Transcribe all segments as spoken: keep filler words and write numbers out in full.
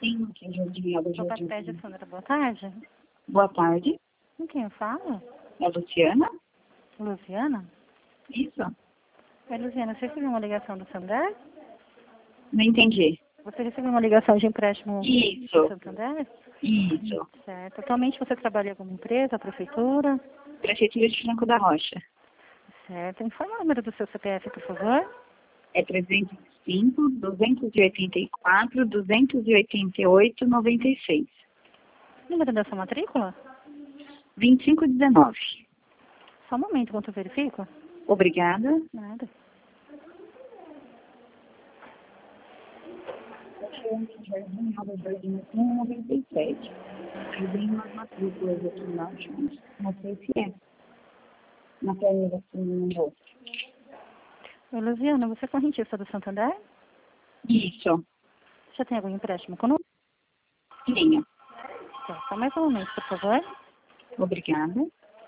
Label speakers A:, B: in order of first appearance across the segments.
A: Sim, aqui é Jardim Alba
B: Opa,
A: Jardim.
B: pede Sandra, boa tarde.
A: Boa tarde,
B: Com quem eu falo?
A: é a Luciana?
B: Luciana?
A: Isso?
B: Oi, Luciana, você recebeu uma ligação do Santander?
A: Não entendi.
B: Você recebeu uma ligação de empréstimo do
A: Isso,
B: Santander?
A: isso.
B: Certo. Atualmente você trabalha em alguma empresa, prefeitura?
A: Prefeitura de Franco da Rocha.
B: Certo. Informa o número do seu C P F, por favor.
A: É trezentos e cinco, duzentos e oitenta e quatro, duzentos e oitenta e oito, noventa e seis.
B: Número da sua matrícula?
A: vinte e cinco dezenove.
B: Só um momento, enquanto eu verifico.
A: Obrigada.
B: Nada.
A: Jardim Alba Jardim noventa e sete. Aí vem umas matrículas aqui embaixo, mas não sei se é. Na planilha assim no rosto.
B: Oi, Luciana, você é correntista do Santander?
A: Isso,
B: Já tem algum empréstimo conosco?
A: tenho.
B: Tá, só mais um momento, por favor.
A: Obrigada.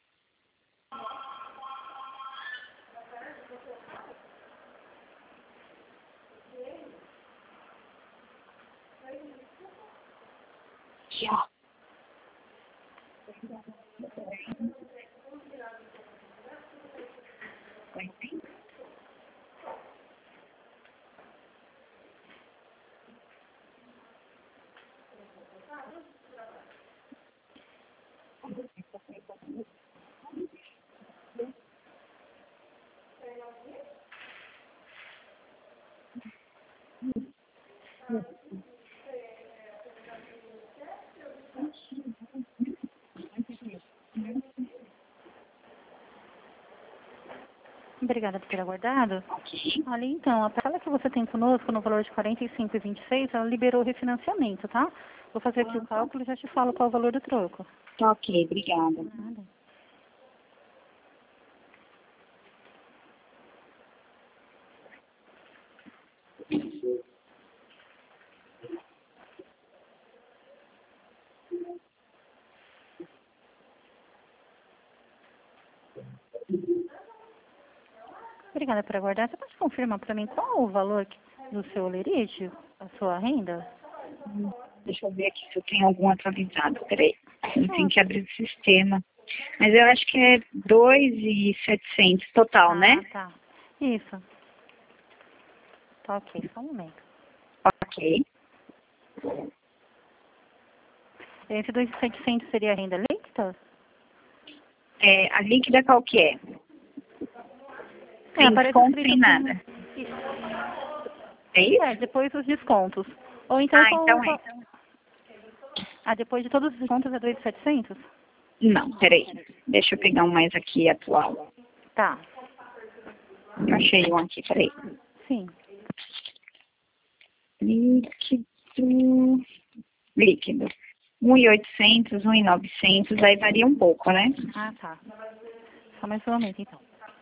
A: Já. Vai sim?
B: Obrigada por ter aguardado.
A: Ok.
B: Olha, então, a parcela que você tem conosco no valor de quarenta e cinco e vinte e seis, ela liberou o refinanciamento, tá? Vou fazer aqui o cálculo e já te falo qual é o valor do troco.
A: Tá ok, obrigada.
B: Nada. Obrigada por aguardar. Você pode confirmar para mim qual o valor que- do seu olerite, a sua renda?
A: Hum, Deixa eu ver aqui se eu tenho algum atualizado. Peraí. Eu tenho que abrir o sistema. Mas eu acho que é dois mil e setecentos total, né?
B: Ah, tá. Isso. Tá ok, só um momento.
A: Ok.
B: Esse dois mil e setecentos seria a renda líquida?
A: É, a líquida qual que é?
B: É,
A: Sem
B: aparece
A: desconto,
B: escrito
A: sem
B: aqui.
A: nada. É isso?
B: É, depois os descontos. Ou então
A: Ah,
B: só
A: então
B: o...
A: é.
B: Ah, depois de todos os descontos é dois mil e setecentos?
A: Não, peraí. Deixa eu pegar um mais aqui atual.
B: Tá,
A: Achei um aqui, peraí.
B: sim.
A: Líquido. Líquido. um mil e oitocentos, um mil e novecentos, aí varia um pouco, né?
B: Ah, tá. Só mais um momento, então.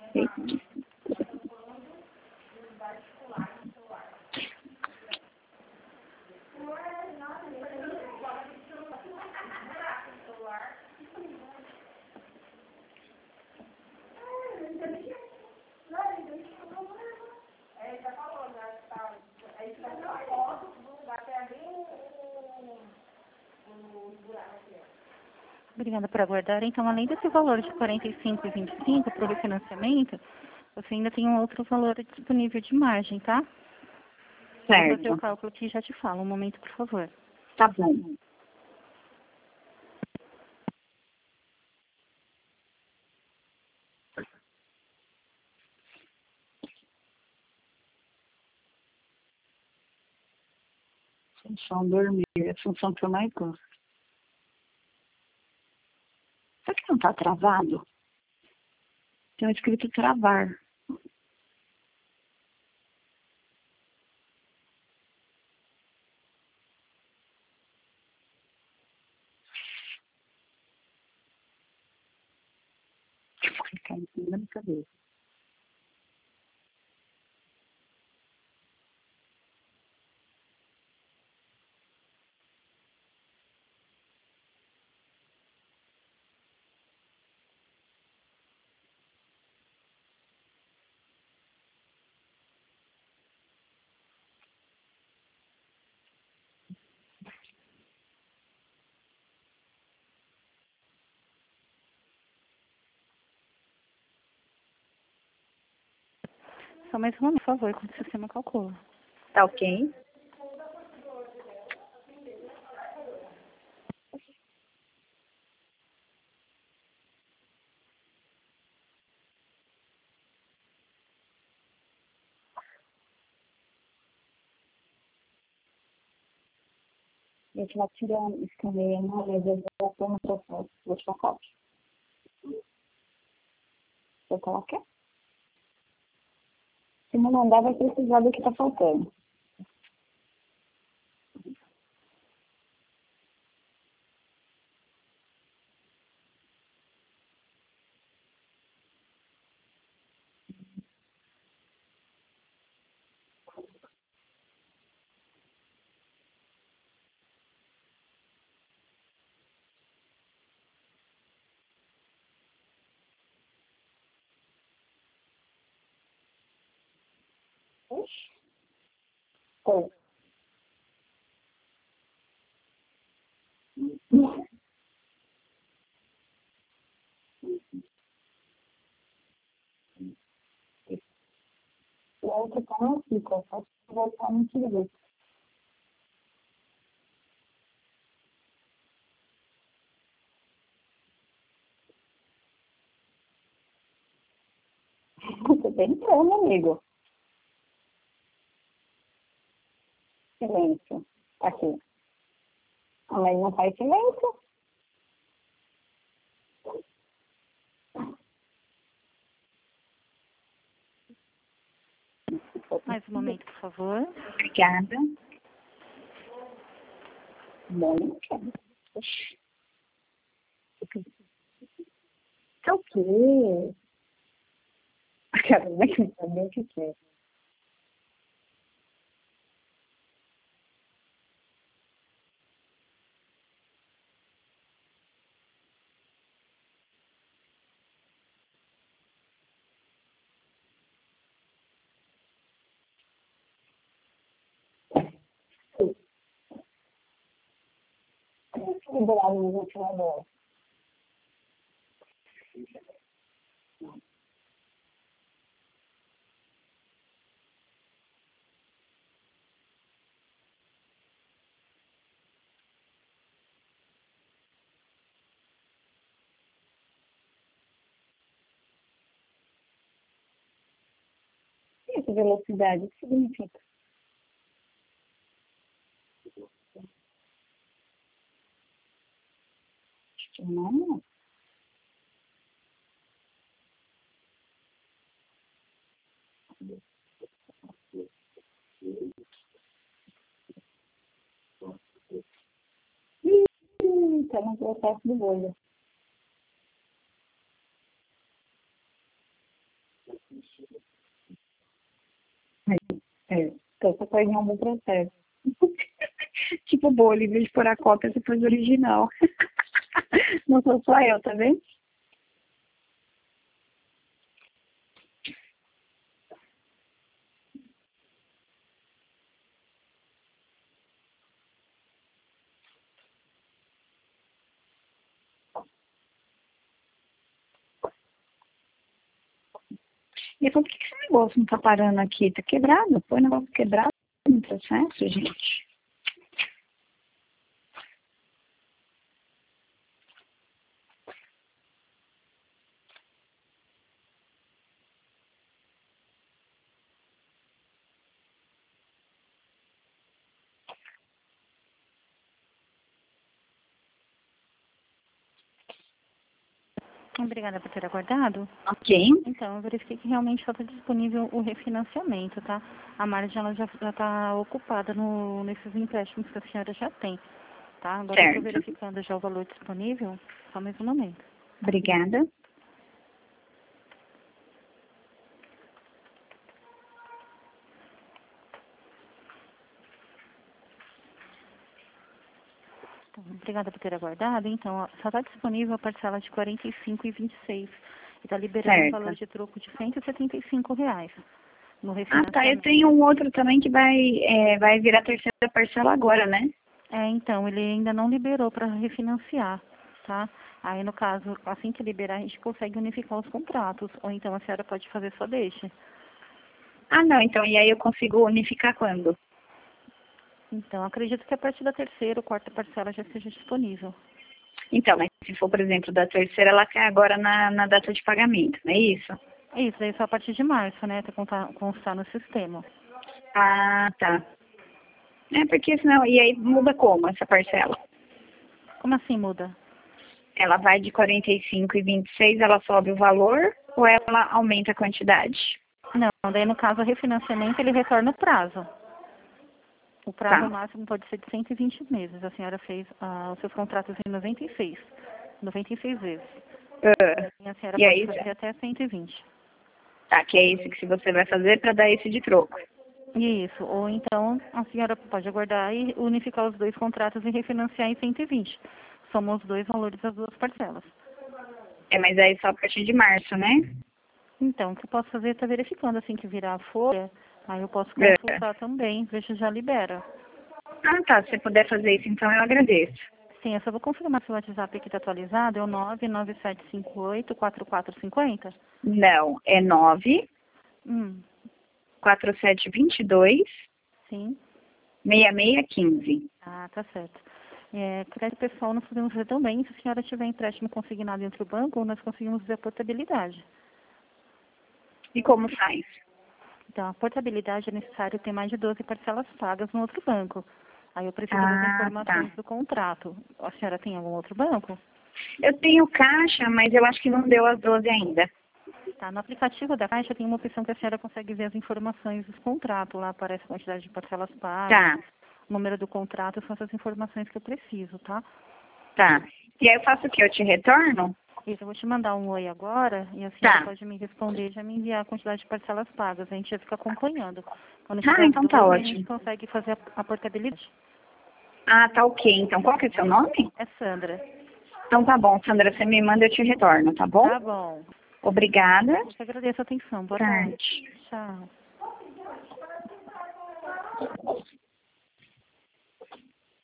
B: Obrigada por aguardar. Então, além desse valor de quarenta e cinco e vinte e cinco para o refinanciamento, você ainda tem um outro valor disponível de margem, tá? Vou fazer o
A: Certo.
B: cálculo aqui e já te falo. Um momento, por favor.
A: Tá bom. Função dormir, é a função que eu mais gosto. Será que não tá travado? Tem escrito travar. Vou ficar em cima da minha cabeça.
B: Só mais um momento, por favor, quando o sistema calcula.
A: Tá ok? A gente vai tirando, escaneando, mas eu vou pôr no processo. Vou te colocar. Vou colocar. Se não mandar, vai precisar do que tá faltando. Foi. O outro tá não fica, só se voltar no serviço. Você tem como, amigo. Silêncio. Aqui. Ah, mas não faz silêncio.
B: Mais um momento, por favor.
A: Obrigada. Bom, não quero. Oxi. Tá o quê? Cara, não é que eu sabia o que que é. Como que liberar no ventilador? Essa velocidade, o que significa? Acho que não. Ih, tá no processo do bolho. É, então você foi em algum processo. Tipo bolho, em vez de pôr a cópia, você pôs o original. Não sou só eu, tá vendo? E eu falei, por que esse negócio não tá parando aqui? Tá quebrado? Põe o negócio quebrado no processo, gente.
B: Obrigada por ter aguardado.
A: Ok.
B: Então, eu verifiquei que realmente só está disponível o refinanciamento, tá? A margem ela já está ocupada no, nesses empréstimos que a senhora já tem, tá? Agora eu estou
A: Certo.
B: verificando já o valor disponível, só mais um momento.
A: Obrigada.
B: Então, obrigada por ter aguardado. Então, ó, só está disponível a parcela de quarenta e cinco reais e vinte e seis centavos. E está liberando um valor
A: Certo.
B: de troco de cento e setenta e cinco reais no
A: Ah,
B: refinanciamento.
A: tá. Eu tenho um outro também que vai, é, vai virar terceira parcela agora, né?
B: É, então, ele ainda não liberou para refinanciar, tá? Aí, no caso, assim que liberar, a gente consegue unificar os contratos. Ou então a senhora pode fazer só deixa.
A: Ah, não, então, e aí eu consigo unificar quando?
B: Então, acredito que a partir da terceira ou quarta parcela já esteja disponível.
A: Então, mas se for, por exemplo, da terceira, ela cai agora na, na data de pagamento, não é isso?
B: É isso, daí só a partir de março, né? Até constar, constar no sistema.
A: Ah, tá. É, porque senão, e aí muda como essa parcela?
B: Como assim muda?
A: Ela vai de quarenta e cinco e vinte e seis, ela sobe o valor ou ela aumenta a quantidade?
B: Não, daí no caso o refinanciamento ele retorna o prazo. O prazo
A: Tá.
B: máximo pode ser de cento e vinte meses. A senhora fez ah, os seus contratos em noventa e seis. noventa e seis vezes.
A: Ah,
B: E a senhora
A: e
B: pode
A: aí,
B: fazer até cento e vinte.
A: tá, que é esse que você vai fazer para dar esse de troco.
B: Isso. Ou então a senhora pode aguardar e unificar os dois contratos e refinanciar em cento e vinte. Somam os dois valores das duas parcelas.
A: É, mas aí só a partir de março, né?
B: Então, o que eu posso fazer é estar verificando assim que virar a folha. Aí eu posso
A: É.
B: consultar também, ver se já libera.
A: Ah, tá. Se você puder fazer isso, então eu agradeço.
B: Sim, eu só vou confirmar se o WhatsApp aqui está atualizado. É o nove nove sete cinco oito quatro quatro cinco zero?
A: Não, é nove
B: Hum,
A: quatro sete dois dois
B: sim.
A: seis seis um cinco.
B: Ah, tá certo. É, crédito pessoal nós podemos ver também. Se a senhora tiver empréstimo consignado entre o banco, nós conseguimos ver a portabilidade.
A: E como faz?
B: Então, a portabilidade é necessário ter mais de doze parcelas pagas no outro banco. Aí eu preciso das
A: Ah, tá.
B: informações do contrato. A senhora tem algum outro banco?
A: Eu tenho caixa, mas eu acho que não deu as doze ainda.
B: Tá, no aplicativo da Caixa tem uma opção que a senhora consegue ver as informações dos contratos. Lá aparece a quantidade de parcelas pagas,
A: Tá,
B: o número do contrato, são essas informações que eu preciso, tá?
A: tá. E aí eu faço o quê? Eu te retorno?
B: Isso, eu vou te mandar um oi agora e a senhora
A: Tá.
B: pode me responder e já me enviar a quantidade de parcelas pagas. A gente já fica acompanhando. Quando
A: Ah,
B: tiver as
A: então tá
B: duas, a gente
A: ótimo.
B: consegue fazer a, a portabilidade.
A: Ah, tá ok. Então qual que é o seu nome?
B: É Sandra.
A: Então tá bom, Sandra, você me manda, eu te retorno, tá bom?
B: Tá bom.
A: Obrigada.
B: Eu te agradeço a atenção. Boa tarde.
A: Tarde.
B: Tchau.